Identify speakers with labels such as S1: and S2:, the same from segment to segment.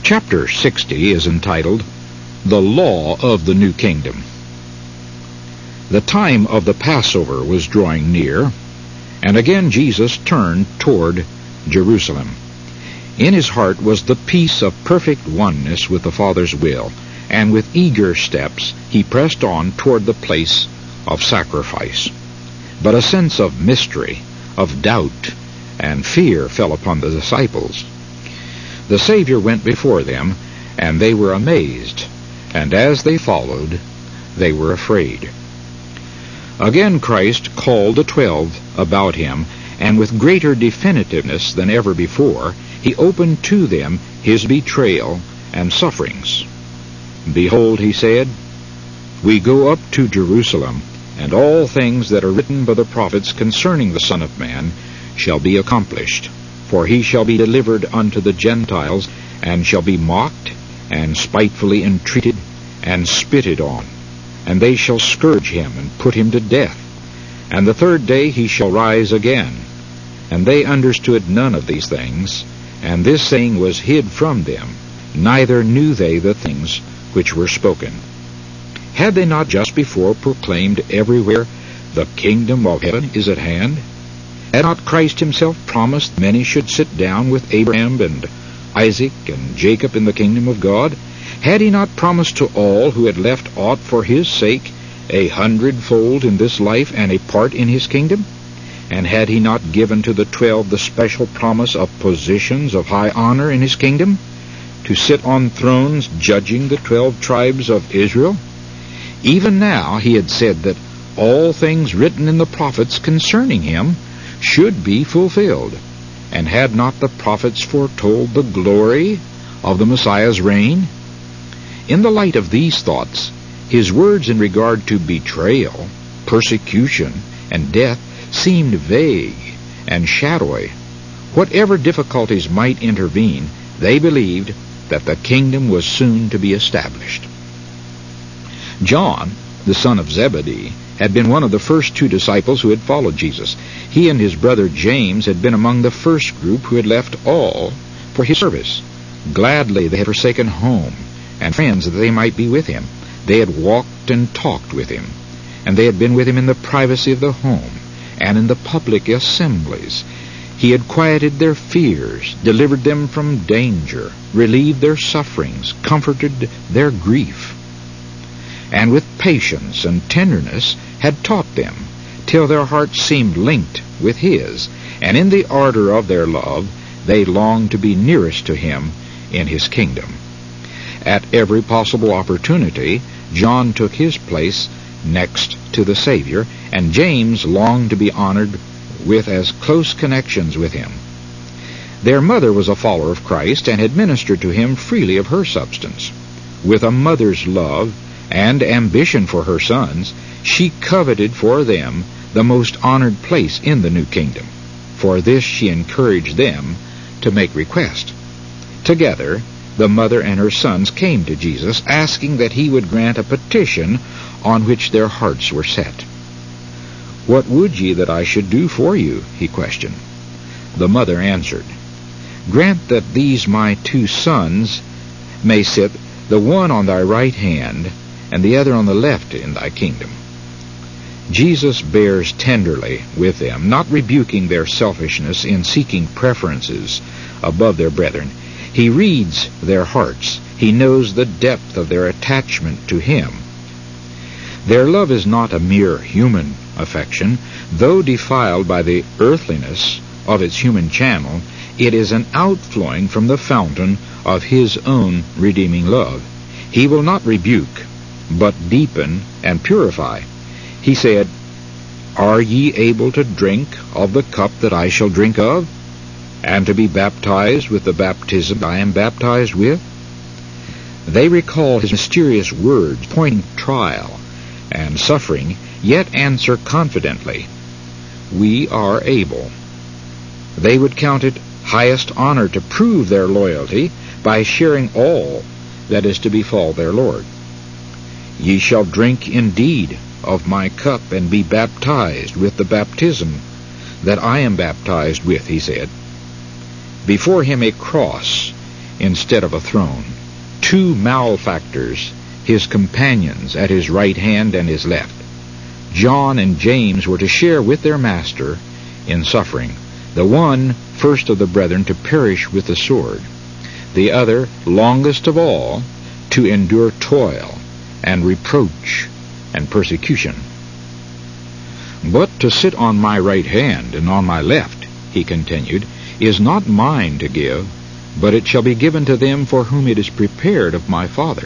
S1: Chapter 60 is entitled, The Law of the New Kingdom. The time of the Passover was drawing near, and again Jesus turned toward Jerusalem. In his heart was the peace of perfect oneness with the Father's will, and with eager steps he pressed on toward the place of sacrifice. But a sense of mystery, of doubt, and fear fell upon the disciples. The Savior went before them, and they were amazed, and as they followed, they were afraid. Again Christ called the 12 about him, and with greater definitiveness than ever before, he opened to them his betrayal and sufferings. Behold, he said, we go up to Jerusalem, and all things that are written by the prophets concerning the Son of Man shall be accomplished. For he shall be delivered unto the Gentiles, and shall be mocked, and spitefully entreated, and spitted on. And they shall scourge him, and put him to death. And the third day he shall rise again. And they understood none of these things, and this saying was hid from them, neither knew they the things which were spoken. Had they not just before proclaimed everywhere, the kingdom of heaven is at hand? Had not Christ himself promised many should sit down with Abraham and Isaac and Jacob in the kingdom of God? Had he not promised to all who had left aught for his sake 100-fold in this life and a part in his kingdom? And had he not given to the 12 the special promise of positions of high honor in his kingdom, to sit on thrones judging the 12 tribes of Israel? Even now he had said that all things written in the prophets concerning him should be fulfilled. And had not the prophets foretold the glory of the Messiah's reign? In the light of these thoughts, his words in regard to betrayal, persecution, and death seemed vague and shadowy. Whatever difficulties might intervene, they believed that the kingdom was soon to be established. John, the son of Zebedee, had been one of the first 2 disciples who had followed Jesus. He and his brother James had been among the first group who had left all for his service. Gladly they had forsaken home and friends that they might be with him. They had walked and talked with him, and they had been with him in the privacy of the home and in the public assemblies. He had quieted their fears, delivered them from danger, relieved their sufferings, comforted their grief, and with patience and tenderness had taught them, till their hearts seemed linked with his, and in the ardor of their love they longed to be nearest to him in his kingdom. At every possible opportunity, John took his place next to the Savior, and James longed to be honored with as close connections with him. Their mother was a follower of Christ, and had ministered to him freely of her substance. With a mother's love and ambition for her sons, she coveted for them the most honored place in the new kingdom. For this she encouraged them to make request. Together, the mother and her sons came to Jesus, asking that he would grant a petition on which their hearts were set. What would ye that I should do for you? He questioned. The mother answered, Grant that these my 2 sons may sit, the one on thy right hand, and the other on the left in thy kingdom. Jesus bears tenderly with them, not rebuking their selfishness in seeking preferences above their brethren. He reads their hearts. He knows the depth of their attachment to him. Their love is not a mere human affection. Though defiled by the earthliness of its human channel, it is an outflowing from the fountain of his own redeeming love. He will not rebuke, but deepen and purify. He said, Are ye able to drink of the cup that I shall drink of, and to be baptized with the baptism I am baptized with? They recall his mysterious words pointing to trial and suffering, yet answer confidently, We are able. They would count it highest honor to prove their loyalty by sharing all that is to befall their Lord. Ye shall drink indeed of my cup, and be baptized with the baptism that I am baptized with, he said. Before him a cross instead of a throne, 2 malefactors, his companions, at his right hand and his left. John and James were to share with their master in suffering, the one first of the brethren to perish with the sword, the other, longest of all, to endure toil and reproach and persecution. But to sit on my right hand and on my left, he continued, is not mine to give, but it shall be given to them for whom it is prepared of my Father.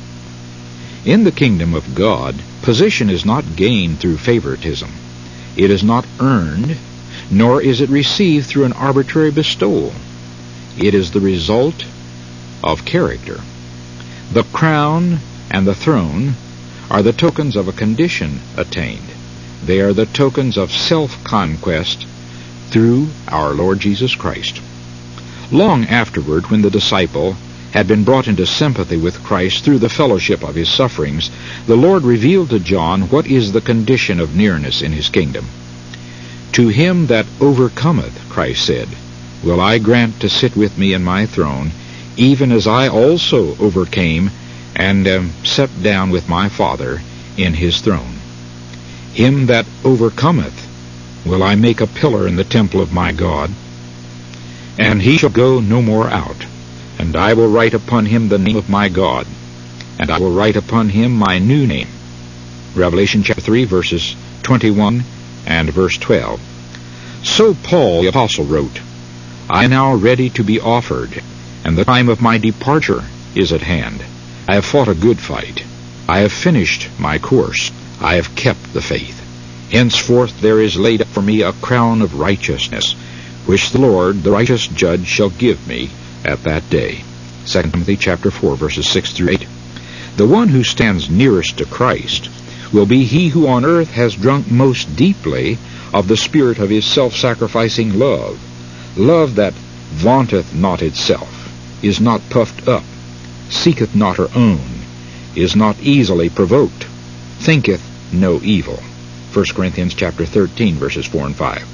S1: In the kingdom of God, position is not gained through favoritism. It is not earned, nor is it received through an arbitrary bestowal. It is the result of character. The crown and the throne are the tokens of a condition attained. They are the tokens of self-conquest through our Lord Jesus Christ. Long afterward, when the disciple had been brought into sympathy with Christ through the fellowship of his sufferings, the Lord revealed to John what is the condition of nearness in his kingdom. To him that overcometh, Christ said, will I grant to sit with me in my throne, even as I also overcame and am set down with my Father in his throne. Him that overcometh will I make a pillar in the temple of my God, and he shall go no more out. And I will write upon him the name of my God, and I will write upon him my new name. Revelation chapter 3, verses 21 and verse 12. So Paul the apostle wrote, I am now ready to be offered, and the time of my departure is at hand. I have fought a good fight. I have finished my course. I have kept the faith. Henceforth there is laid up for me a crown of righteousness, which the Lord, the righteous judge, shall give me at that day. 2 Timothy chapter 4, verses 6 through 8. The one who stands nearest to Christ will be he who on earth has drunk most deeply of the spirit of his self-sacrificing love, love that vaunteth not itself, is not puffed up, seeketh not her own, is not easily provoked, thinketh no evil. 1 Corinthians chapter 13, verses 4 and 5.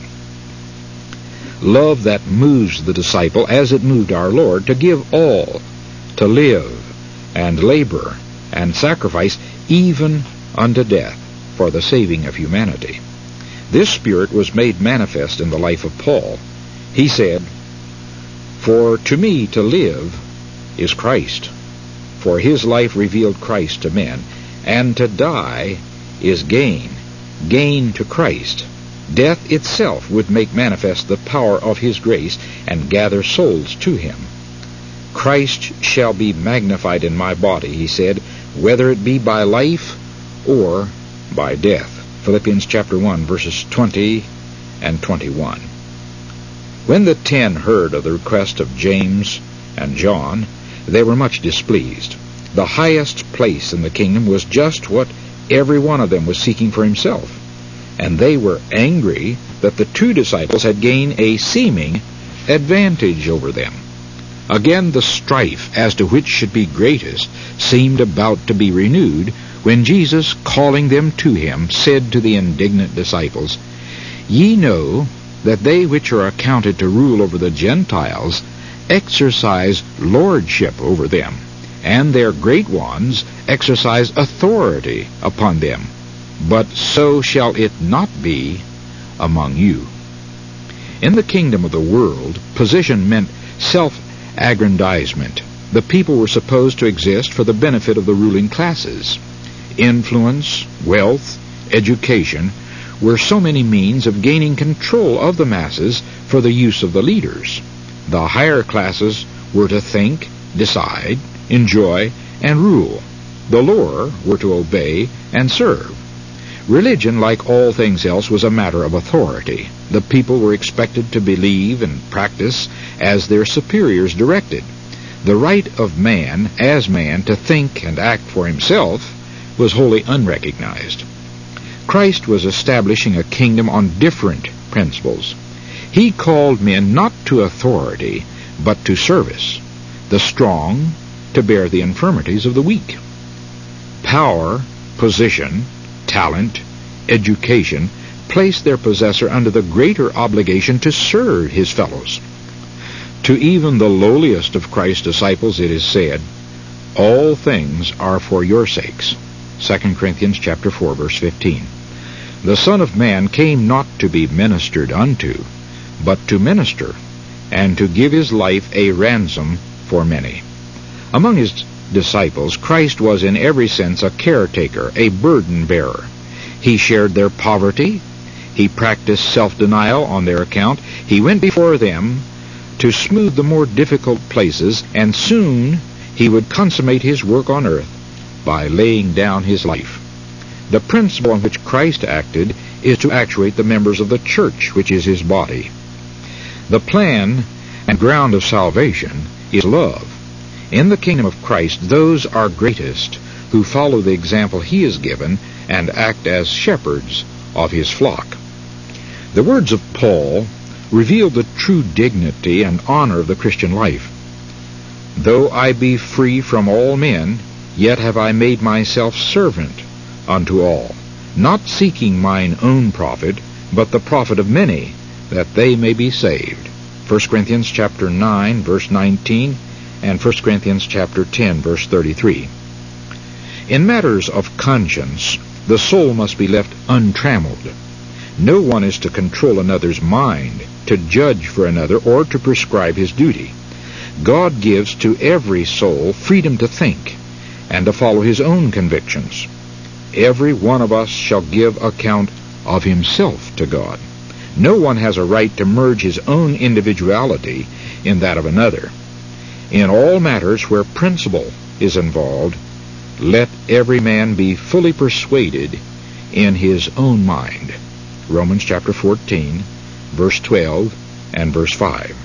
S1: Love that moves the disciple, as it moved our Lord, to give all, to live and labor and sacrifice, even unto death, for the saving of humanity. This spirit was made manifest in the life of Paul. He said, For to me to live is Christ, for his life revealed Christ to men, and to die is gain, gain to Christ. Death itself would make manifest the power of his grace and gather souls to him. Christ shall be magnified in my body, he said, whether it be by life or by death. Philippians chapter 1, verses 20 and 21. When the 10 heard of the request of James and John, they were much displeased. The highest place in the kingdom was just what every one of them was seeking for himself. And they were angry that the 2 disciples had gained a seeming advantage over them. Again, the strife as to which should be greatest seemed about to be renewed, when Jesus, calling them to him, said to the indignant disciples, Ye know that they which are accounted to rule over the Gentiles exercise lordship over them, and their great ones exercise authority upon them. But so shall it not be among you. In the kingdom of the world, position meant self-aggrandizement. The people were supposed to exist for the benefit of the ruling classes. Influence, wealth, education were so many means of gaining control of the masses for the use of the leaders. The higher classes were to think, decide, enjoy, and rule. The lower were to obey and serve. Religion, like all things else, was a matter of authority. The people were expected to believe and practice as their superiors directed. The right of man, as man, to think and act for himself was wholly unrecognized. Christ was establishing a kingdom on different principles. He called men not to authority, but to service, the strong to bear the infirmities of the weak. Power, position, talent, education place their possessor under the greater obligation to serve his fellows. To even the lowliest of Christ's disciples it is said, "All things are for your sakes." 2 Corinthians chapter 4, verse 15. The Son of Man came not to be ministered unto, but to minister, and to give his life a ransom for many. Among his disciples, Christ was in every sense a caretaker, a burden-bearer. He shared their poverty. He practiced self-denial on their account. He went before them to smooth the more difficult places, and soon he would consummate his work on earth by laying down his life. The principle on which Christ acted is to actuate the members of the church, which is his body. The plan and ground of salvation is love. In the kingdom of Christ, those are greatest who follow the example he has given and act as shepherds of his flock. The words of Paul reveal the true dignity and honor of the Christian life. "Though I be free from all men, yet have I made myself servant unto all, not seeking mine own profit, but the profit of many, that they may be saved." 1 Corinthians chapter 9, verse 19, and 1 Corinthians chapter 10, verse 33. In matters of conscience, the soul must be left untrammeled. No one is to control another's mind, to judge for another, or to prescribe his duty. God gives to every soul freedom to think and to follow his own convictions. Every one of us shall give account of himself to God. No one has a right to merge his own individuality in that of another. In all matters where principle is involved, let every man be fully persuaded in his own mind. Romans chapter 14, verse 12 and verse 5.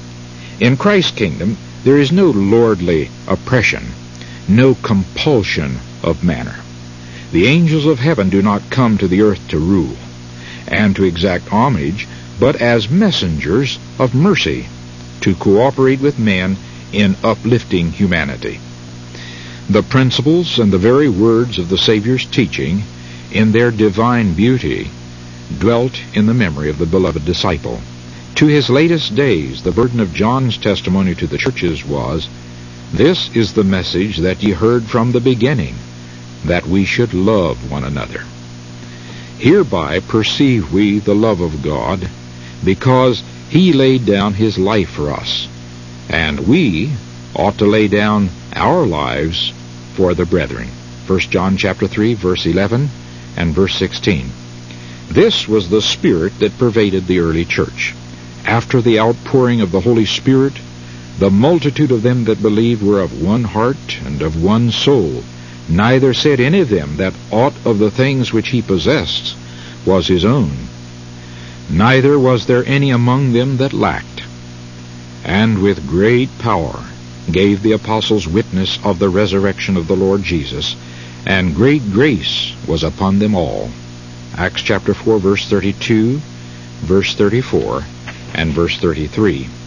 S1: In Christ's kingdom, there is no lordly oppression, no compulsion of manner. The angels of heaven do not come to the earth to rule and to exact homage, but as messengers of mercy to cooperate with men in uplifting humanity. The principles and the very words of the Savior's teaching, in their divine beauty, dwelt in the memory of the beloved disciple. To his latest days, the burden of John's testimony to the churches was, "This is the message that ye heard from the beginning, that we should love one another. Hereby perceive we the love of God, because he laid down his life for us, and we ought to lay down our lives for the brethren." 1 John chapter 3, verse 11 and verse 16. This was the spirit that pervaded the early church. After the outpouring of the Holy Spirit, the multitude of them that believed were of one heart and of one soul. Neither said any of them that aught of the things which he possessed was his own. Neither was there any among them that lacked. And with great power gave the apostles witness of the resurrection of the Lord Jesus, and great grace was upon them all. Acts chapter 4, verse 32, verse 34, and verse 33.